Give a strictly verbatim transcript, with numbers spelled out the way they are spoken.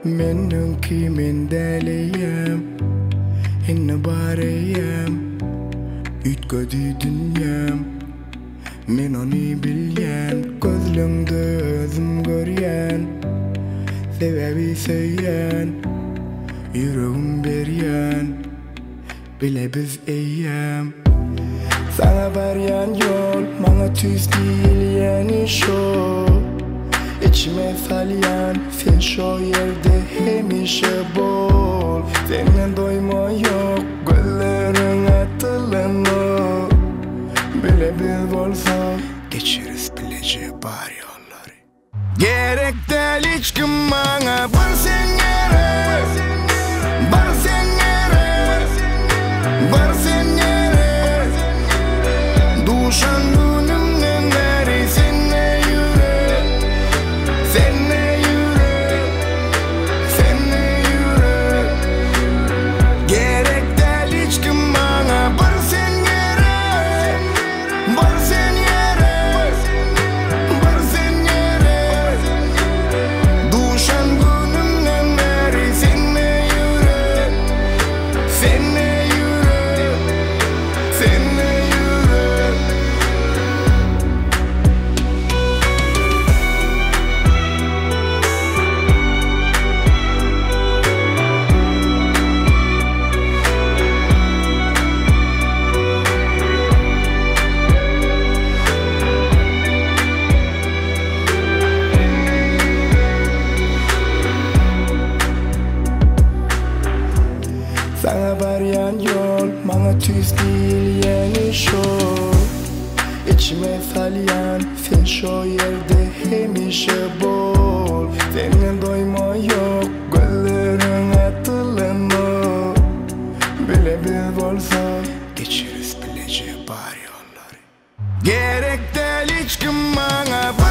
Mening kimin deliyem Inne bareyem Ütkadi dünyam Men onu bilyen Gözlüngde özüm göryen Sebebi söyyen Yüreğim beryen Bile biz eyyem Sana varyan yol Bana tüz değil yani şo İçime salyan Sen şu yerde hemişe bol Senin doyma yok Gözlerin atılanı Bile biz olsa Geçeriz bilece bari yolları Gerek değil hiç kim bana Var sen yere Var sen yere Var sen yere Duşan günümden beri seninle yürü Seninle yürü Seninle yürü Gerek değil hiç kim bana Var sen yere Var sen yere Var sen yere Duşan günümden beri seninle yürü Seninle yürü Seninle yürü Sana varyan yol Bana tüz değil yani şo İçime salyan Sen şu yerde hemişe bol Senin doyma yok Gözlerin atılanı Bile biz olsa Geçeriz bilece bari yolları Gerek değil hiç kim bana